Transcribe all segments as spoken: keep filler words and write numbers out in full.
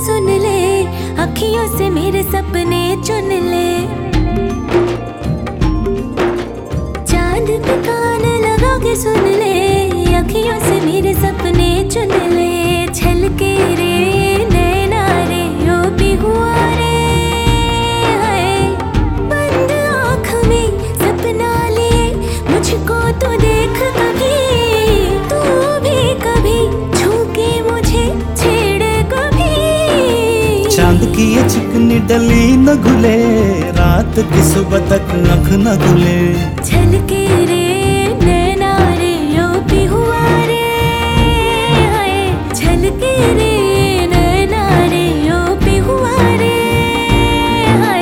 सुन ले, अखियों से मेरे सपने चुन ले। चांद पे कान लगा के सुन ले, अखियों से मेरे सपने चुन ले। छलके रे नैना रे ओ बिहुआ रे, हाय बंद आँख में सपना लिए मुझको तो देख कभी, तू भी कभी झूके मुझे छेड़ कभी। चांद की ये चिकनी डली न घुले, रात की सुबह तक आँख न खुले। छलके रे नैना रे ओ बिहुआ रे, हाय छलके रे नैना रे ओ बिहुआ रे, हाय।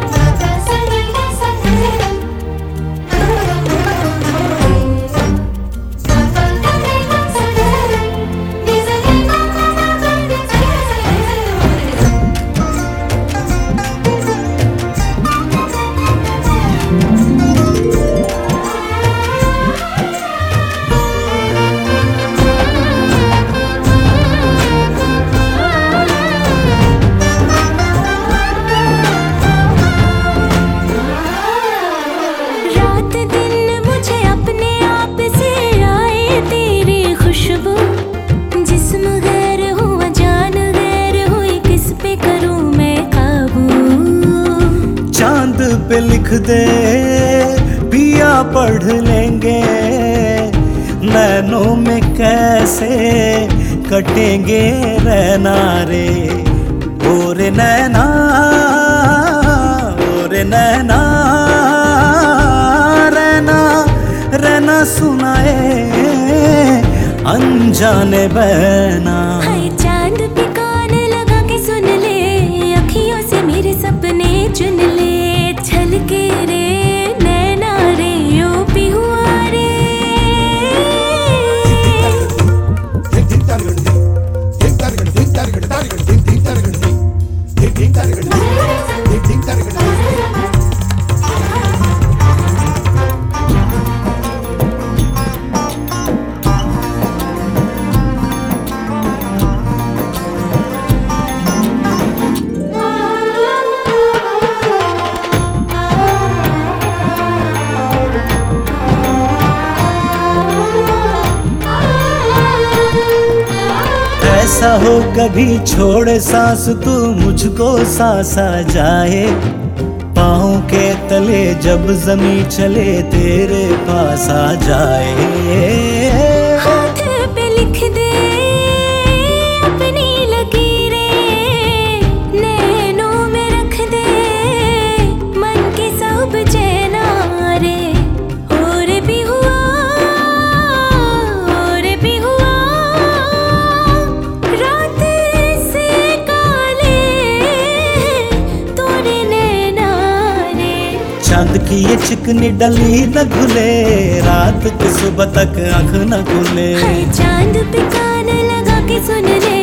चांद पे लिख दे पिया पढ़ लेंगे, नैनों में कैसे कटेंगे रहना रे। ओ रे नैना ओ रे नैना, रहना रहना सुनाए अनजाने बहना। हाय चांद पे कान लगा के सुन ले, अखियों से मेरे सपने चुन ले। छलके रे नैना रे ओ बिहुआ रे। ऐसा हो कभी छोड़े सांस तू मुझको सांस आ जाए, पाँव के तले जब जमीन चले तेरे पास आ जाए। हाथ पे लिख दे अपनी लकीरें, नैनों में रख दे मन के सब चैना रे। और भी हुआ और भी हुआ, रात से काले तोरे नैना रे। चांद की ये चिकनी डली न घुले, रात की सुबह तक आँख न खुले। हाय चांद पे कान लगा के सुन ले,